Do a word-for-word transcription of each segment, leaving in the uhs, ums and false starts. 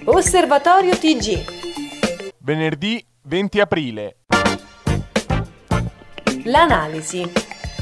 Osservatorio T G. Venerdì venti aprile. L'analisi.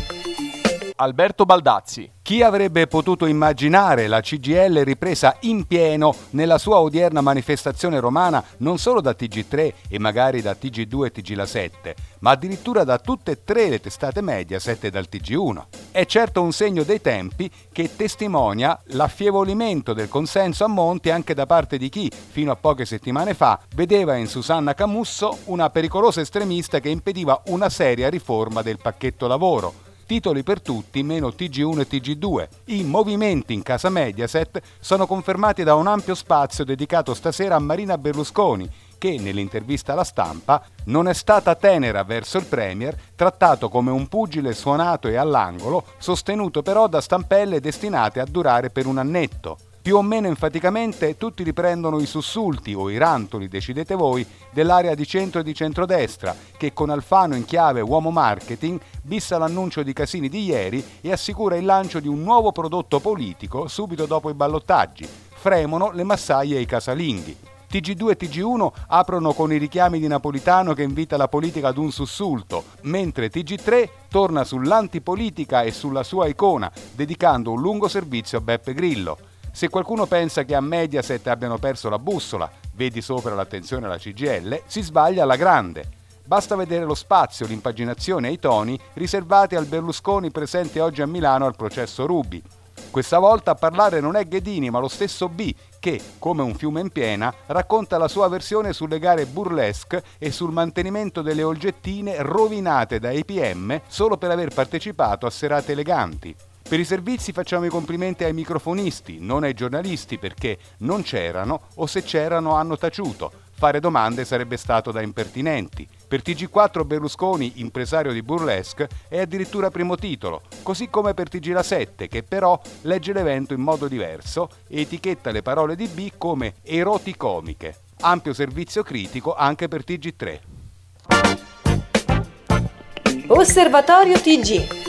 Alberto Baldazzi. Chi avrebbe potuto immaginare la C G I L ripresa in pieno nella sua odierna manifestazione romana non solo da T G tre e magari da T G due e T G La sette, ma addirittura da tutte e tre le testate Mediaset e dal T G uno. È certo un segno dei tempi che testimonia l'affievolimento del consenso a monte anche da parte di chi, fino a poche settimane fa, vedeva in Susanna Camusso una pericolosa estremista che impediva una seria riforma del pacchetto lavoro. Titoli per tutti, meno T G uno e T G due. I movimenti in casa Mediaset sono confermati da un ampio spazio dedicato stasera a Marina Berlusconi, che nell'intervista alla Stampa non è stata tenera verso il Premier, trattato come un pugile suonato e all'angolo, sostenuto però da stampelle destinate a durare per un annetto. Più o meno enfaticamente tutti riprendono i sussulti o i rantoli, decidete voi, dell'area di centro e di centrodestra, che con Alfano in chiave uomo marketing bissa l'annuncio di Casini di ieri e assicura il lancio di un nuovo prodotto politico subito dopo i ballottaggi. Fremono le massaie e i casalinghi. T G due e T G uno aprono con i richiami di Napolitano che invita la politica ad un sussulto, mentre T G tre torna sull'antipolitica e sulla sua icona, dedicando un lungo servizio a Beppe Grillo. Se qualcuno pensa che a Mediaset abbiano perso la bussola, vedi sopra l'attenzione alla C G I L, si sbaglia alla grande. Basta vedere lo spazio, l'impaginazione e i toni riservati al Berlusconi presente oggi a Milano al processo Ruby. Questa volta a parlare non è Ghedini, ma lo stesso B, che, come un fiume in piena, racconta la sua versione sulle gare burlesque e sul mantenimento delle olgettine rovinate da A P M solo per aver partecipato a serate eleganti. Per i servizi facciamo i complimenti ai microfonisti, non ai giornalisti, perché non c'erano o se c'erano hanno taciuto. Fare domande sarebbe stato da impertinenti. Per T G quattro Berlusconi, impresario di burlesque, è addirittura primo titolo, così come per T G La sette, che però legge l'evento in modo diverso e etichetta le parole di B come eroticomiche. Ampio servizio critico anche per T G tre. Osservatorio T G.